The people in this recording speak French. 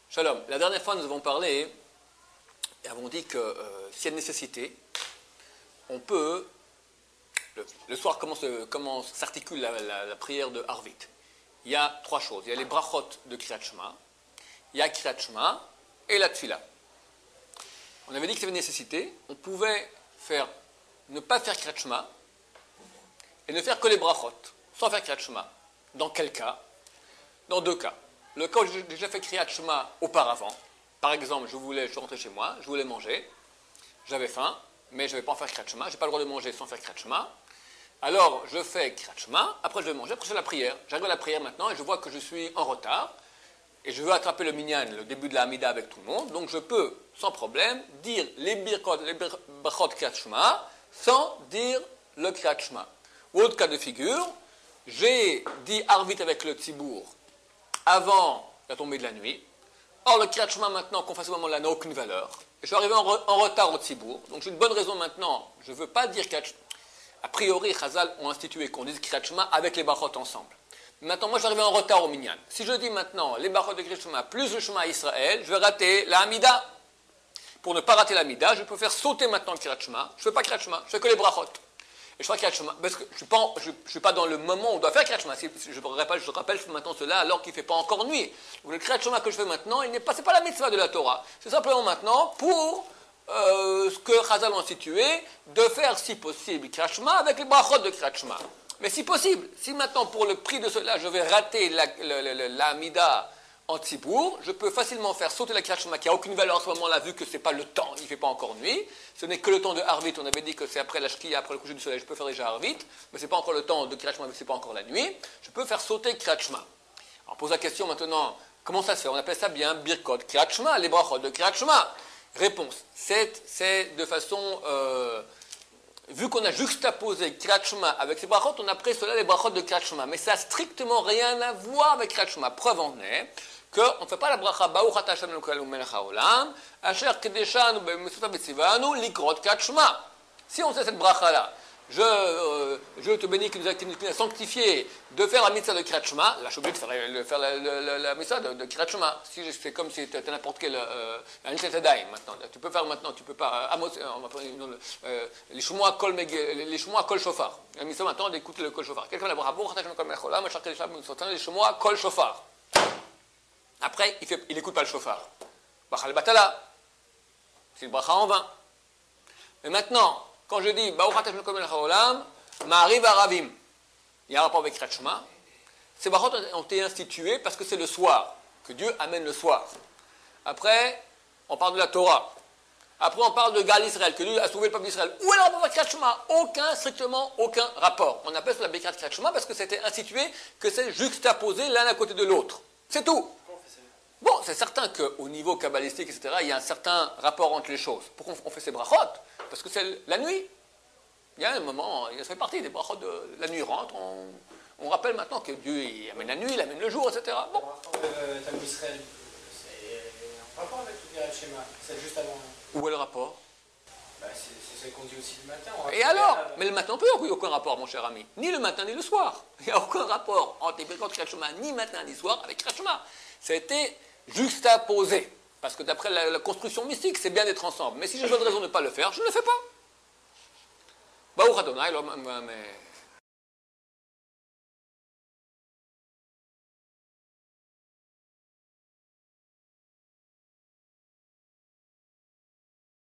Shalom. La dernière fois, nous avons parlé et avons dit que s'il y a une nécessité, on peut. Le soir, comment s'articule la prière de Harvit? Il y a trois choses. Il y a les brachot de Kriyat Shema, il y a Kriyat Shema et la Tfila. On avait dit que c'était une nécessité. On pouvait ne pas faire Kriyat Shema et ne faire que les brachot, sans faire Kriyat Shema. Dans quel cas? Dans deux cas. Le cas où j'ai déjà fait Kriyat Shema auparavant, par exemple, je suis rentré chez moi, je voulais manger, j'avais faim, mais je ne vais pas en faire Kriyat Shema, je n'ai pas le droit de manger sans faire Kriyat Shema. Alors, je fais Kriyat Shema, après je vais manger, après je fais la prière. J'arrive à la prière maintenant et je vois que je suis en retard, et je veux attraper le minyan, le début de la Hamida avec tout le monde, donc je peux, sans problème, dire les brachot Kriyat Shema, sans dire le Kriyat Shema. Ou autre cas de figure, j'ai dit Harvit avec le Tzibour avant la tombée de la nuit. Or, le Kriyat Shema maintenant, qu'on fasse au moment là, n'a aucune valeur. Je suis arrivé en retard au Tzibour, donc j'ai une bonne raison maintenant, je ne veux pas dire Kriyat Shema. A priori, Chazal ont institué qu'on dise Kriyat Shema avec les brachot ensemble. Maintenant, moi, je suis arrivé en retard au minyan. Si je dis maintenant les brachot de Kriyat Shema plus le Shema Israël, je vais rater la Hamida. Pour ne pas rater la Hamida, je peux faire sauter maintenant le Kriyat Shema. Je ne fais pas Kriyat Shema, je fais que les brachot. Et je fais Kriyat Shema, parce que je ne suis pas dans le moment où on doit faire Kriyat Shema. Je rappelle maintenant cela alors qu'il ne fait pas encore nuit. Donc, le Kriyat Shema que je fais maintenant, c'est pas la mitzvah de la Torah. C'est simplement maintenant pour ce que Chazal a institué, de faire si possible Kriyat Shema avec les brachot de Kriyat Shema. Mais si possible, si maintenant pour le prix de cela, je vais rater la Hamida en Tzibour, je peux facilement faire sauter la Kriyat Shema qui n'a aucune valeur en ce moment-là, vu que ce n'est pas le temps, il ne fait pas encore nuit. Ce n'est que le temps de Harvit. On avait dit que c'est après la Shkia, après le coucher du soleil, je peux faire déjà Harvit, mais ce n'est pas encore le temps de Kriyat Shema, ce n'est pas encore la nuit. Je peux faire sauter Kriyat Shema. Alors on pose la question maintenant, comment ça se fait? On appelle ça bien Birkot Kriyat Shema, les brachot de Kriyat Shema. Réponse, c'est de façon... vu qu'on a juxtaposé Kriyat Shema avec ces brachot, on a pris cela les brachot de Kriyat Shema. Mais ça n'a strictement rien à voir avec Kriyat Shema. Preuve en est qu'on ne fait pas la bracha Baruch Ata Hashem Elokeinu melech haolam, asher kedeshanu b'mitzvotav v'tzivanu likrot Kriyat Shema. Si on sait cette bracha-là, je te bénis qui nous a sanctifié de faire la mitzvah de Kriyat Shema. Là, je suis obligé de faire la mitzvah de Kriyat Shema. Si c'est comme si tu as n'importe quel Anichet Tadaim maintenant. Tu peux faire maintenant, tu peux pas. Les Shmoa Kol Shofar. La mitzvah maintenant d'écouter le Kol Shofar. Quelqu'un la bracha Baruch Ata Hashem Elokeinu melech haolam, asher kedeshanu b'mitzvotav v'tzivanu les Shmoa Kol Shofar. Après, il n'écoute pas le shofar. Bracha al-batala. C'est une bracha en vain. Mais maintenant, quand je dis Baruch Ata Hashem Elokeinu melech haolam, Ma'ariv Aravim, il y a un rapport avec Kriyat Shema. Ces brachot ont été institués parce que c'est le soir, que Dieu amène le soir. Après, on parle de la Torah. Après, on parle de Gal Israël, que Dieu a sauvé le peuple d'Israël. Où est le rapport avec Kriyat Shema? Strictement aucun rapport. On appelle ça la Birkat Kriyat Shema parce que c'était institué, que c'est juxtaposé l'un à côté de l'autre. C'est tout. Bon, c'est certain qu'au niveau kabbalistique, etc., il y a un certain rapport entre les choses. Pourquoi on fait ces brachot? Parce que c'est la nuit. Il y a un moment, ça fait partie des brachot de la nuit rentre. On rappelle maintenant que Dieu il amène la nuit, il amène le jour, etc. Bon. Talmud Israël, c'est en rapport avec le Kriyat Shema, c'est juste avant. Où est le rapport? C'est ce qu'on dit aussi le matin. Et alors? Mais le matin, il n'y a aucun rapport, mon cher ami. Ni le matin, ni le soir. Il n'y a aucun rapport entre les brachot de Kriyat Shema, ni matin, ni soir, avec Kriyat Shema. Ça a été juxtaposé. Parce que d'après la construction mystique, c'est bien d'être ensemble. Mais si j'ai bonne raison de ne pas le faire, je ne le fais pas. Baruch Adonai,